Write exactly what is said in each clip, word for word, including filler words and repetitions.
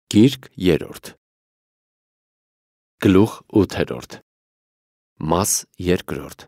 Գիրք երրորդ Գլուխ ութերորդ Մաս երկրորդ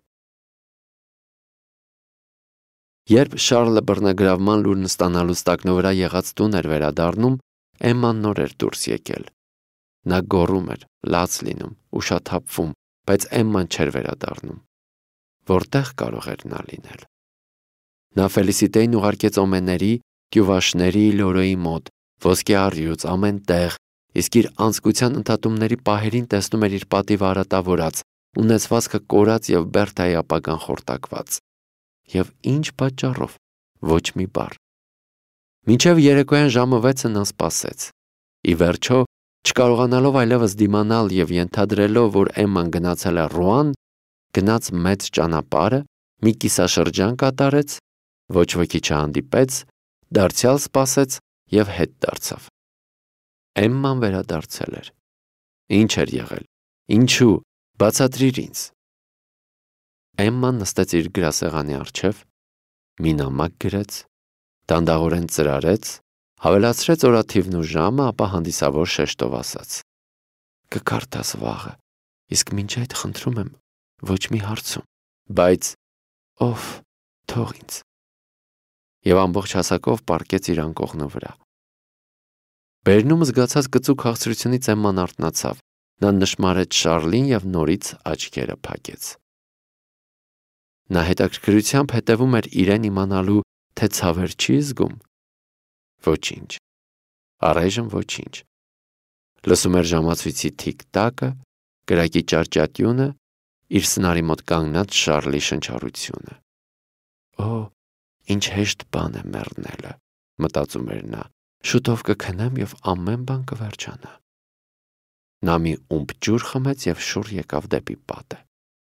Երբ Շարլը բռնագրավման լուրն ստանալուց տակնո վրա եղած տուն էր վերադառնում, Էմման նոր էր դուրս եկել։ Նա գոռում էր, լաց լինում, ուշաթափվում, բայց Էմման չէր վերադառնում։ Որտեղ կարող էր նա լինել։ Նա Ֆելիսիտեին ուղարկեց օմենների, գյուվաշների, Լորոյի մոտ, ոսկե առյուծ, ամեն տեղ, իսկ իր անձկության ընդհատումների պահերին տեսնում էր իր պատիվը արատավորած, ունեցվածքը կորած և Բերթայի ապագան խորտակված։ Եվ ինչ պատճառով, ոչ մի բառ։ Մինչև երեկոյան ժամը վեցը նա սպասեց։ Ի վերջո, չկարողանալով այլևս դիմանալ և ենթադրելով, որ Էմման գնացել է Ռուան, գնաց մեծ ճանապարհը, մի կիսաշրջան կատարեց, ոչ ոքի չհանդիպեց, դարձյալ սպասեց և հետ դարձավ։ Էմման վերադարձել էր։ Ինչ էր եղել, ինչու, բացատրիր ինձ։ Էմման նստեց իր գրասեղանի առջև, մի նամակ գրեց, դանդաղորեն ծրարեց, հավելացրեց օրաթիվն ու ժամը, ապա հանդիսավոր շեշտով ասաց. «Կքարտաս վաղը, իսկ մինչ այդ խնդրում եմ, ոչ մի հարցում, բայց ով, թող ինձ»։ Եվ ամբողջ հասակով պառկեց իր անկողնու վրա։ Բերնում զգացած կծու քաղցրությունից Էմման արթնացավ, նա նշմարեց Շարլին և նորից աչքերը փակեց։ Նա հետաքրքրությամբ հետևում էր իրեն իմանալու, թե ցավեր չի զգում։ Ոչինչ, առայժմ ոչինչ։ Լսում էր ժամացույցի թիկ-տակը, կրակի ճարճատյունը, իր սնարի մոտ կանգնած Շարլի շնչառությունը։ Օ, ինչ հեշտ բան է մեռնելը, մտածում էր նա, շուտով կքնեմ և ամեն բան կվերջանա։ Նա մի ումպ ջուր խմեց և շուռ եկավ դեպի պատը։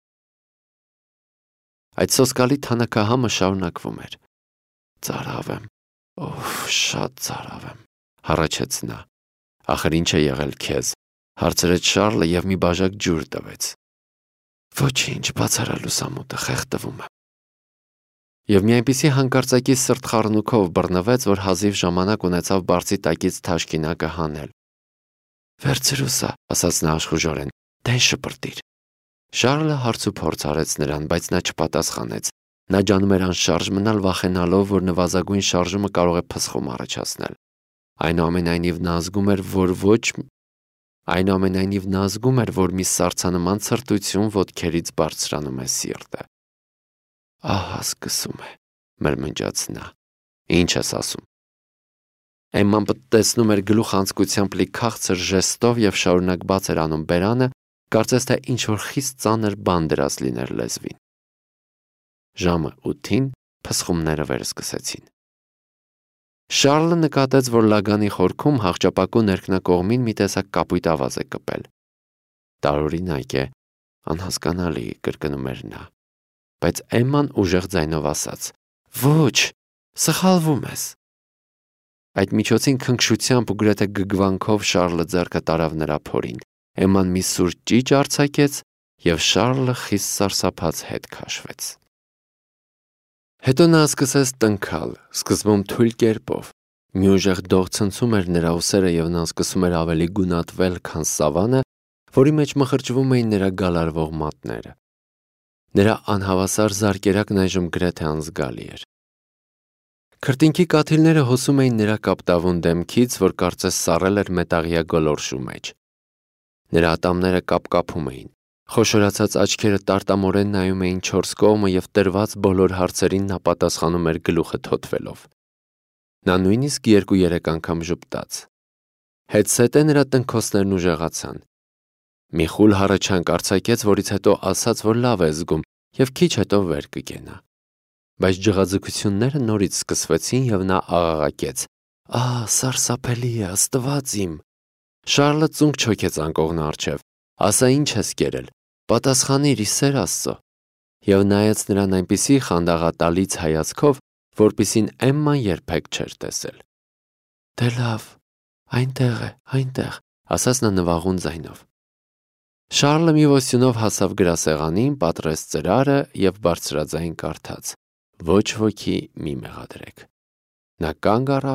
Այդ սոսկալի թանաքահամը շարունակվում էր։ Ծարավ եմ, օֆ, շատ ծարավ եմ, հառաչեց նա։ Ախր ինչ է եղել քեզ, հարցրեց Շարլը և մի բաժակ ջուր տվեց։ Ոչինչ, բացարա լուսամուտը, խեղդվում եմ։ Եվ մի այնպիսի հանկարծակի սրտխառնուքով բռնվեց, որ հազիվ ժամանակ ունեցավ բարձի տակից թաշկինակը հանել։ Վերցրու սա, ասաց նա աշխուժորեն, դեն շպրտիր։ Շարլը հարցուփորձ արեց նրան, բայց նա չպատասխանեց։ Նա ջանում էր անշարժ մնալ, վախենալով, որ նվազագույն շարժումը կարող է փսխում առաջացնել։ Այնուամենայնիվ նա զգում էր, որ ոչ Այնուամենայնիվ նա զգում էր, որ մի սառցանման ցրտություն ոտքերից բարձրանում է սիրտը։ Ահա սկսում է, մրմնջաց նա։ Ինչ ես ասում։ Էմման տեսնում էր գլուխանցկությամբ լի քաղցր ժեստով և շարունակ բաց էր անում բերանը, կարծես թե ինչ-որ խիստ ծանր բան դրած լիներ լեզվին։ Ժամը ութին փսխումները վերսկսեցին։ Շարլը նկատեց, որ լագանի խորքում հաղճապակու ներքնակողմին մի տեսակ կապույտ ավազ է կպել։ Տարօրինակ է, անհասկանալի, կրկնում էր նա։ Բայց Էմման ուժեղ ձայնով ասաց. Ոչ, սխալվում ես։ Այդ միջոցին քնքշությամբ ու գրեթե գգվանքով Շարլը ձեռքը տարավ նրա փորին։ Էմման մի սուր ճիճ արձակեց, և Շարլը խիստ սարսափած հետ քաշվեց։ Հետո նա սկսեց տնքալ, սկզբում թույլ կերպով։ Մի ուժեղ դող ցնցում էր նրա ուսերը, և նա սկսում էր ավելի գունատվել, քան սավանը, որի մեջ մխրճվում էին նրա գալարվող մատները։ Նրա անհավասար զարկերակն այժմ գրեթե անզգալի էր։ Քրտինքի կաթիլները հոսում էին նրա կապտավուն դեմքից, որ կարծես սառել էր մետաղյա գոլորշու մեջ։ Նրա ատամները կապկապում էին, խոշորացած աչքերը տարտամորեն նայում էին չորս կողմը և տրված բոլոր հարցերին նա պատասխանում էր գլուխը թոթվելով։ Նա նույնիսկ երկու-երեք անգամ ժպտաց։ Հետզհետե նրա տնքոցներն ուժեղացան։ Մի խուլ հառաչանք արձակեց, որից հետո ասաց, որ լավ է զգում և քիչ հետո վեր կկենա։ Բայց ջղաձգությունները նորից սկսվեցին, և նա աղաղակեց. Ահ, սարսափելի է, Աստված իմ։ Շարլը ծունկ չոքեց անկողնու առջև։ Ասա ինչ ես կերել, պատասխանիր ի սեր Աստծո։ Եվ նայեց նրան այնպիսի խանդաղատալից հայացքով, որպիսին Էմման երբեք չէր տեսել։ Դե լավ, այնտեղ է, այնտեղ, ասաց նա նվաղուն ձայնով։ Շարլը մի ոստյունով հասավ գրասեղանին, պատռեց ծրարը և բարձրաձայն կարդաց. Ոչ ոքի մի մեղադրեք։ Նա կանգ առավ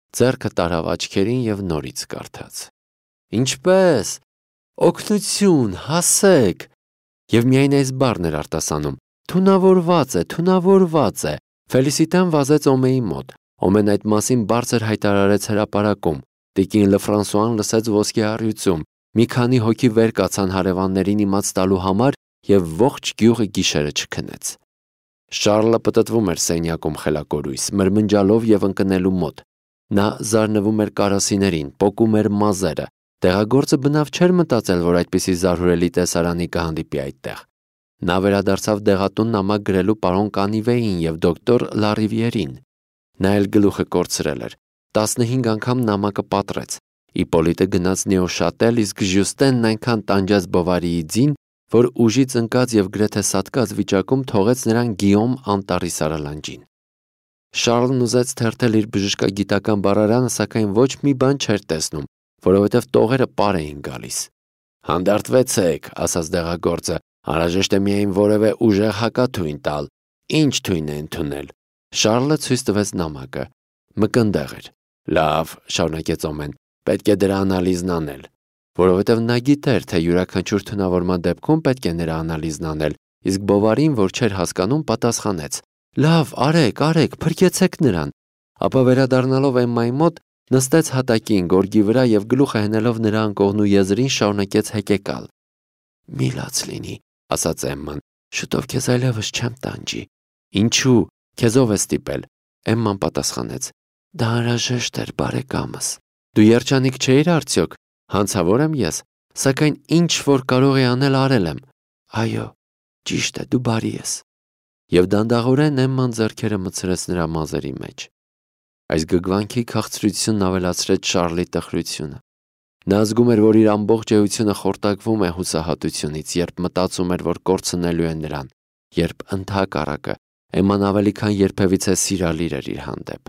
Ձեռքը տարավ աչքերին և նորից կարդաց. Ինչպե՞ս, օգնություն, հասեք, և միայն այս բառն էր արտասանում. թունավորված է, թունավորված է։ Ֆելիսիտեն վազեց Օմեի մոտ։ Օմեն այդ մասին բարձր հայտարարեց հրապարակում։ Տիկին Լեֆրանսուան լսեց ոսկե առյուծում։ Մի քանի հոգի վեր կացան հարևաններին իմաց տալու համար և ողջ գյուղը գիշերը չքնեց։ Շառլը պտտվում էր սենյակում խելակորույս, մրմնջալով և ընկնելու մոտ։ Նա զարնվում էր կարասիներին, պոկում էր մազերը։ Տեղագործը բնավ չէր մտածել, որ այդպիսի զարհուրելի տեսարանի կհանդիպի այդտեղ։ Նա վերադարձավ դեղատուն նամակ գրելու պարոն Կանիվեին և դոկտոր Լարիվիերին։ Նա էլ գլուխը կորցրել էր։ տասնհինգ անգամ նամակը պատռեց։ Իպոլիտը գնաց Նեոշատել, իսկ Ժյուստենն այնքան տանջեց Բովարիի ձին, որ ուժից ընկած և գրեթե սատկած վիճակում թողեց նրան Գիյոմ անտառի սարալանջին։ Շառլն ուզեց թերթել իր բժշկագիտական բառարանը, սակայն ոչ մի բան չէր տեսնում, որովհետև տողերը պար էին գալիս։ «Հանդարտվեցեք», ասաց դեղագործը, «անհրաժեշտ է միայն որևէ ուժեղ հակաթույն տալ։ Ինչ թույն է ընդունել»։ Շառլը ցույց տվեց նամակը։ Մկնդեղ էր։ «Լավ», շարունակեց Օմեն, «պետք է դրա անալիզն անել»։ Որովհետև նա գիտեր, թե յուրաքանչյուր թունավորման դեպքում պետք է նրա անալիզն անել, իսկ Բովարին, որ չէր հասկանում, պատասխանեց. «Լավ, արեք, արեք, փրկեցեք նրան»։ Ապա վերադառնալով Էմմայի մոտ, նստեց հատակին գորգի վրա և գլուխը հենելով նրա անկողնու եզրին շարունակեց հեկեկալ։ «Մի լաց լինի», ասաց Էմման, «շուտով քեզ այլևս չեմ տանջի»։ «Ինչու՞, քեզ ով է ստիպել»։ Էմման պատասխանեց. «Դա անհրաժեշտ էր, բարեկամս»։ «Դու երջանիկ չէիր արդյոք»։ «Հանցավոր եմ ես, սակայն ինչ որ կարող էի անել, արել եմ»։ «Այո, ճիշտ է, դու բարի ես»։ Եվ դանդաղորեն Էմման ձեռքերը մտցրեց նրա մազերի մեջ։ Այս գգվանքի քաղցրությունն ավելացրեց Շառլի տխրությունը։ Նա զգում էր, որ իր ամբողջ էությունը խորտակվում է հուսահատությունից, երբ մտածում էր, որ կորցնելու է նրան, երբ ընդհակառակը Էմման ավելի քան երբևիցե սիրալիր էր իր հանդեպ։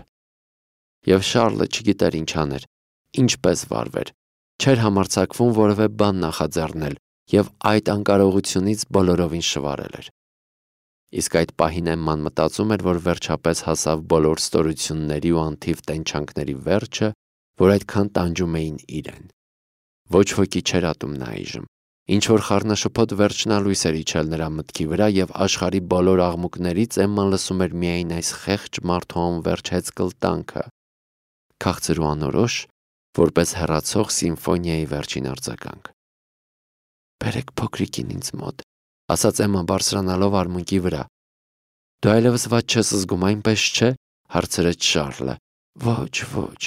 Եվ Շառլը չգիտեր ինչ աներ, ինչպես վարվեր, չէր համարձակվում որևէ բան նախաձեռնել և այդ անկարողությունից բոլորովին շվարել էր։ Իսկ այդ պահին Էմման մտածում էր, որ վերջապես հասավ բոլոր ստորությունների ու անթիվ տենչանքների վերջը, որ այդքան տանջում էին իրեն։ Ոչ ոքի չէր ատում նա այժմ։ Ինչ-որ խառնաշփոթ վերջնալույս էր իջել նրա մտքի վրա և աշխարհի բոլոր աղմուկներից Էմման լսում էր միայն այս խեղճ մարդու անվերջ հեծկլտանքը, քաղցր ու անորոշ, որպես հեռացող սիմֆոնիայի վերջին արձագանք։ «Բերեք փոքրիկին ինձ մոտ», ասաց Էմման բարձրանալով արմունկի վրա։ «Դու այլևս վատ չես զգում, այնպես չէ»։ հարցրեց Շառլը։ «Ոչ, ոչ»։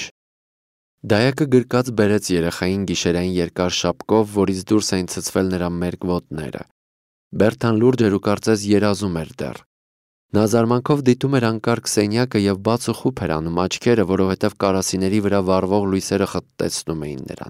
Դայակը գրկած բերեց երեխային գիշերային երկար շապկով, որից դուրս էին ցցվել նրա մերկ ոտները։ Բերթան լուրջ էր ու կարծես երազում էր դեռ։ Նա զարմանքով դիտում էր անկարգ սենյակը և բաց ու խուփ էր անում աչքերը, որովհետև կարասիների վրա վառվող լույսերը խտտեցնում էին նրան։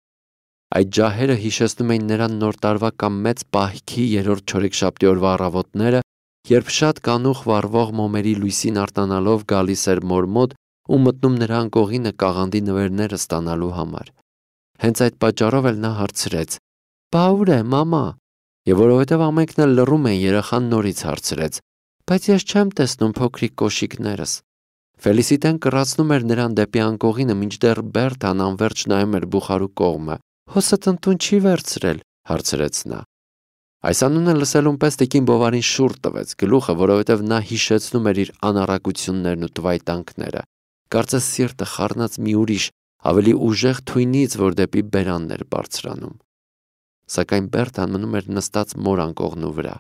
Այդ ջահերը հիշեցնում էին նրան Նոր տարվա կամ Մեծ պահքի երրորդ չորեքշաբթի օրվա առավոտները, երբ շատ կանուխ վառվող մոմերի լույսին արտանալով գալիս էր մոր մոտ ու մտնում նրա անկողինը կաղանդի նվերները ստանալու համար։ Հենց այդ պատճառով էլ նա հարցրեց. «Բա ուր է, մամա»։ Եվ որովհետև ամենքն էլ լռում էին, երեխան նորից հարցրեց. «Բայց ես չեմ տեսնում փոքրիկ կոշիկներս»։ Ֆելիսիտեն կռացնում էր նրան դեպի անկողինը, մինչդեռ Բերթան անվերջ նայում էր բուխարու կողմը։ «Հոսդ ընտուն չի վերցրել»։ հարցրեց նա։ Այս անունը լսելուն պես տիկին Բովարին շուռ տվեց գլուխը, որովհետև նա հիշեցնում էր իր անառակություններն ու տվայտանքները։ Կարծես սիրտը խառնած մի ուրիշ, ավելի ուժեղ թույնից, որ դեպի բերանն էր բարձրանում։ Սակայն Բերթան մնում էր նստած մոր անկողնու վրա։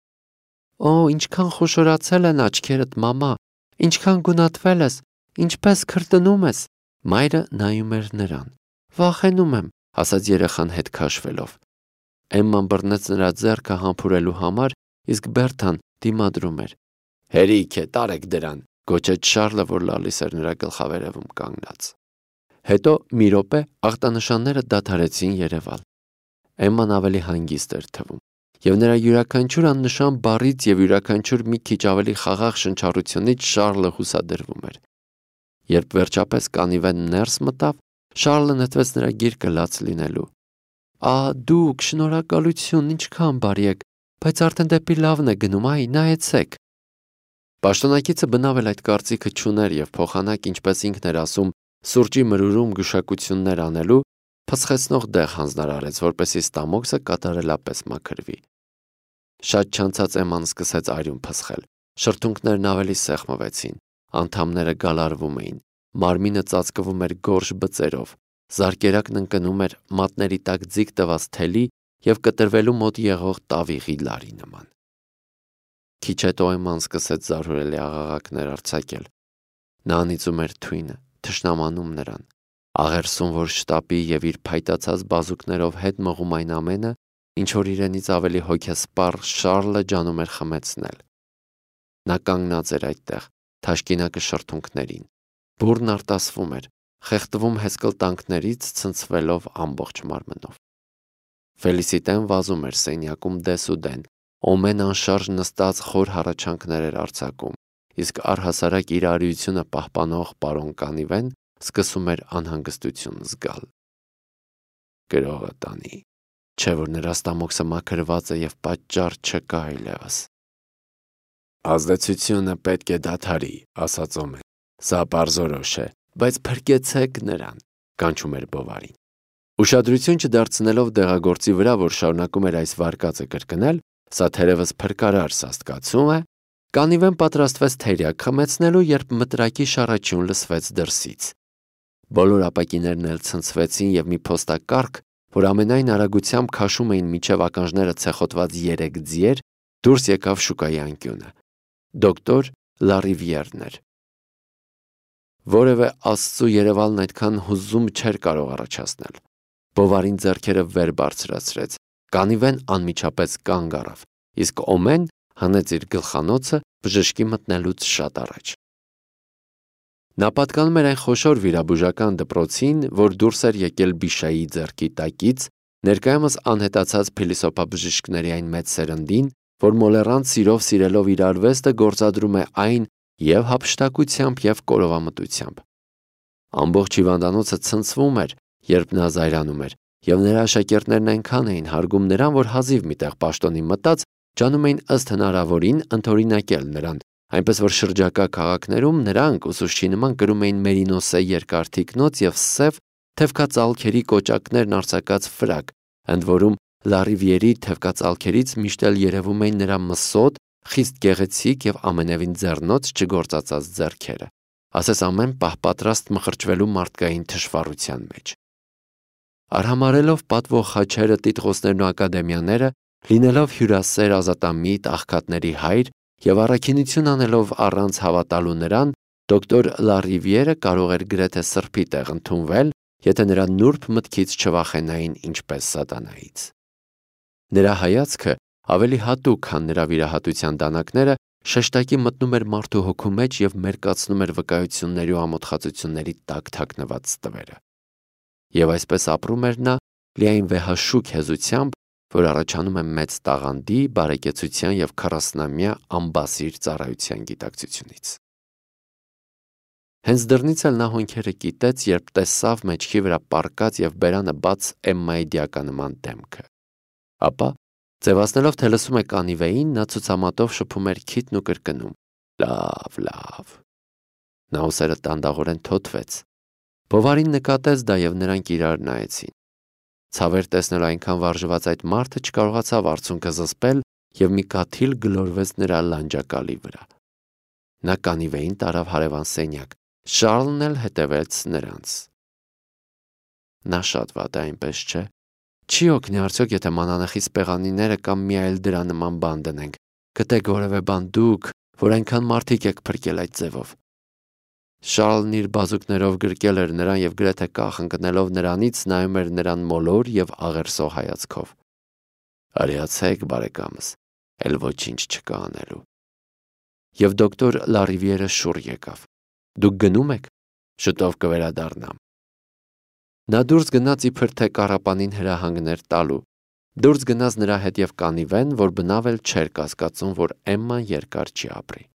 «Օ, ինչքան խոշորացել են աչքերդ, մամա, ինչքան գունատվել ես, ինչպես քրտնում ես»։ Մայրը նայում էր նրան։ «Վախենում եմ», ասաց երեխան հետ քաշվելով։ Էմման բռնեց նրա ձեռքը համբուրելու համար, իսկ Բերթան դիմադրում էր։ «Հերիք է, տարեք դրան», գոչեց Շառլը, որ լալիս էր նրա գլխավերևում կանգնած։ Հետո մի րոպե ախտանշանները դադարեցին երևալ։ Էմման ավելի հանգիստ էր թվում, և նրա յուրաքանչյուր աննշան բառից և յուրաքանչյուր մի քիչ ավելի խաղաղ շնչառությունից Շառլը հուսադրվում էր։ Երբ վերջապես Կանիվեն ներս մտավ, Շառլը նետվեց նրա գիրկը լաց լինելու։ «Ա, դուք, շնորհակալություն, ինչքան բարի եք, բայց արդեն դեպի լավն է գնում, այ, նայեցեք»։ Պաշտոնակիցը բնավ էլ այդ կարծիքը չուներ և փոխանակ, ինչպես ինքն էր ասում, Սուրճի մրուրում գուշակություններ անելու փսխեցնող դեղ հանձնարարեց, որպեսզի ստամոքսը կատարելապես մաքրվի։ Շատ չանցած Էմման սկսեց արյուն փսխել, շրթունքներն ավելի սեղմվեցին, անդամները գալարվում էին, մարմինը ծածկվում էր գորշ բծերով, զարկերակն ընկնում էր մատների տակ ձիգ տված թելի և կտրվելու մոտ եղող տավիղի լարի նման։ Քիչ հետո Էմման սկսեց զարհուրելի աղաղակներ արձակել։ Նա անիծում էր թույնը, թշնամանում նրան, աղերսում, որ շտապի և իր փայտացած բազուկներով հետ մղում այն ամենը, ինչ որ իրենից ավելի հոգեսպառ Շառլը ջանում էր խմեցնել։ Նա կանգնած էր այդտեղ, թաշկինակը շրթունքներին, բուռն արտասվում էր, խեղդվում հեսկլտանքներից, ցնցվելով ամբողջ մարմնով։ Ֆելիսիտեն վազում էր սենյակում դեսուդեն, Օմեն անշարժ նստած խոր հառաչանքներ էր արձակում, իսկ առհասարակ իր արիությունը պահպանող պարոն Կանիվեն սկսում էր անհանգստություն զգալ։ Գրողը տանի, չէ որ նրա ստամոքսը մաքրված է և պատճառ չկա այլևս։ Ազդեցությունը պետք է դադարի, ասաց Օմեն, սա պարզորոշ է, բայց փրկեցեք նրան, կանչում էր Բովարին։ Ուշադրություն չդարձնելով դեղագործի վրա, որ շարունակում էր այս վարկածը կրկնել, սա թերևս փրկարար սաստկացում է, Կանիվեն պատրաստվեց թերյակ խմեցնելու, երբ մտրակի շառաչյուն լսվեց դրսից։ Բոլոր ապակիներն էլ ցնցվեցին և մի փոստակառք, որ ամենայն արագությամբ քաշում էին մինչև ականջները ցեխոտված երեք ձիեր, դուրս եկավ շուկայի անկյունը։ Դոկտոր Լարիվիերն էր։ Որևէ աստծու երևալն այդքան հուզում չէր կարող առաջացնել։ Բովարին ձեռքերը վեր բարձրացրեց, Կանիվեն անմիջապես կանգ առավ, իսկ Օմեն հանեց իր գլխանոցը բժշկի մտնելուց շատ առաջ։ Նա պատկանում էր այն խոշոր վիրաբուժական դպրոցին, որ դուրս էր եկել Բիշայի ձեռքի տակից, ներկայումս անհետացած փիլիսոփաբժիշկների այն մեծ սերնդին, որ մոլեռանդ սիրով սիրելով իր արվեստը գործադրում է այն և հափշտակությամբ և կորովամտությամբ։ Ամբողջ հիվանդանոցը ցնցվում էր, երբ նա զայրանում էր, և նրա աշակերտներն այնքան էին հարգում նրան, որ հազիվ մի տեղ պաշտոնի մտած, ջանում էին ըստ հնարավորին ընդօրինակել նրան, այնպես որ շրջակա քաղաքներում նրանք ուսուցչի նման կրում էին մերինոսե երկար թիկնոց և սև թևքածալքերի կոճակներն արձակած ֆրակ, ընդ որում Լարիվիերի թևքածալքերից միշտ էլ երևում էին նրա մսոտ, խիստ գեղեցիկ և ամենևին ձեռնոց չգործածած ձեռքերը, ասես ամեն պահ պատրաստ մխրճվելու մարդկային թշվառության մեջ։ Արհամարհելով պատվող խաչերը, տիտղոսներն ու ակադեմիաները, լինելով հյուրասեր ազատամիտ աղքատների հայր և առաքինություն անելով առանց հավատալու նրան, դոկտոր Լարիվիերը կարող էր գրեթե սրբի տեղ ընդունվել, եթե նրա նուրբ մտքից չվախենային ինչպես սատանայից։ Նրա հայացքը, ավելի հատուկ, քան նրա վիրահատության դանակները, շեշտակի մտնում էր մարդու հոգու մեջ և մերկացնում էր վկայությունների ու ամոթխածությունների տակ թաքնված ստվերը։ Եվ այսպես ապրում էր նա, լիայն վեհաշուք հեզությամբ, որ առաջանում է մեծ տաղանդի, բարեկեցության և քառասունամյա անբասիր ծառայության գիտակցությունից։ Հենց դռնից էլ նա հոնքերը կիտեց, երբ տեսավ մեջքի վրա պառկած և բերանը բաց Էմմայի դիականման դեմքը։ Ապա, ձևացնելով, թե լսում է Կանիվեին, նա ցուցամատով շփում էր քիթն ու կրկնում. «Լավ, լավ»։ Նա ուսերը տանդաղորեն թոթվեց։ Բովարին նկատեց դա և նրանք իրար նայեցին։ Ցավեր տեսնելու այնքան վարժված այդ մարդը չկարողացավ արցունքը զսպել և մի կաթիլ գլորվեց նրա լանջակալի վրա։ Նա Կանիվեին տարավ հարևան սենյակ, Շառլն էլ հետևեց նրանց։ Նա շատ վատ է, այնպես չէ։ Չի օգնի արդյոք, եթե մանանեխի սպեղանիները կամ մի այլ դրա նման բան դնենք, գտեք որևէ բան դուք, որ այնքան մարդիկ եք փրկել այդ ձևով։ Շառլն իր բազուկներով գրկել էր նրան և գրեթե կախ ընկնելով նրանից նայում էր նրան մոլոր և աղերսող հայացքով։ Արիացեք, բարեկամս, էլ ոչինչ չկա անելու։ Եվ դոկտոր Լարիվիերը շուռ եկավ։ Դուք գնում եք։ Շուտով կվերադառնամ։ Նա դուրս գնաց իբր թե կառապանին հրահանգներ տալու։ Դուրս գնաց նրա հետ և Կանիվեն, որ բնավ էլ չէր կասկածում, որ Էմման երկար չի ապրի։